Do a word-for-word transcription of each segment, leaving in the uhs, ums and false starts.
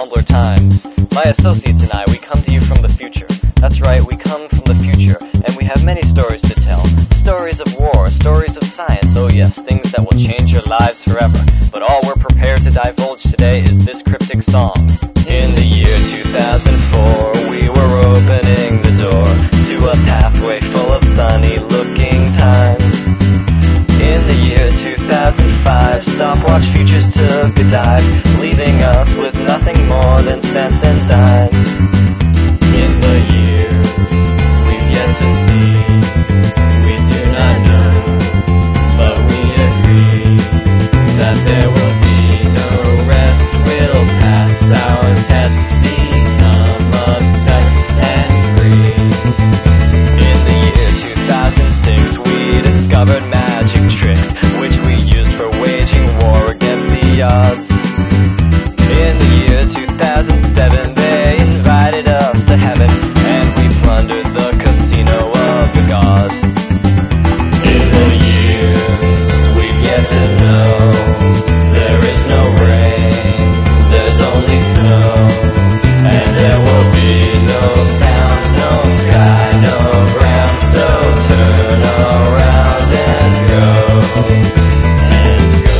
humbler times. My associates and I, we come to you from the future. That's right, we come from the future, and we have many stories to tell. Stories of war, stories of science, oh yes, things that will change your lives forever. But all we're prepared to divulge today is this cryptic song. In the year two thousand four, we were opening the door to a pathway full of sunny-looking times. In the year two thousand five, stopwatch futures took a dive, leaving us with nothing more than cents and dimes. In the years we've yet to see, we do not know, but we agree that there will be no rest. We'll pass our test, become obsessed and free. In the year two thousand six, we discovered magic tricks, which we used for waging war against the odds. In the year two thousand seven, they invited us to heaven, and we plundered the casino of the gods. In the years we've yet to know, there is no rain, there's only snow, and there will be no sound, no sky, no ground, so turn around and go, and go.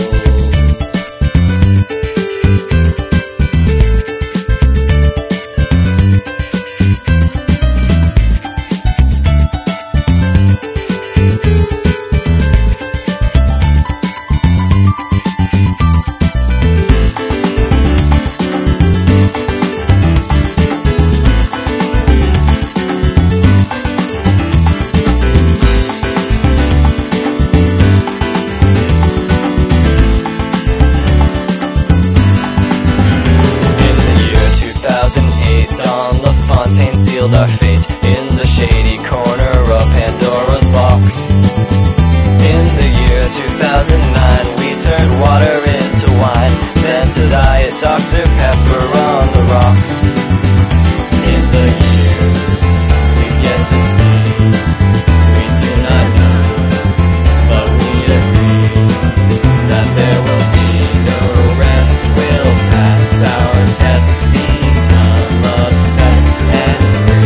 Our fate in the shady corner of Pandora's box. In the year two thousand nine, we turned water into wine, then to Diet Doctor Pepper on the rocks. In the years we've yet to see, we do not know, but we agree that there will be no rest. We'll pass our test, become obsessed and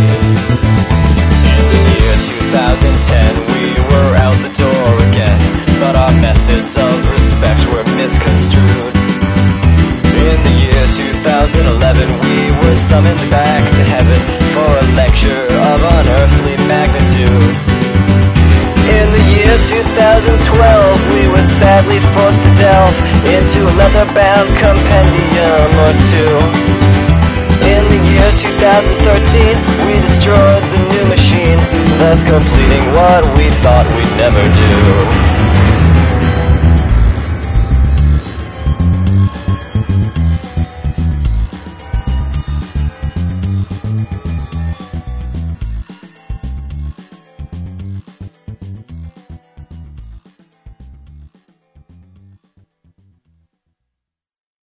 twenty ten, we were out the door again, but our methods of respect were misconstrued. In the year two thousand eleven, we were summoned back to heaven for a lecture of unearthly magnitude. In the year two thousand twelve, we were sadly forced to delve into a leather-bound compendium or two. In the year two thousand thirteen, we destroyed the new machine, thus completing what we thought we'd never do.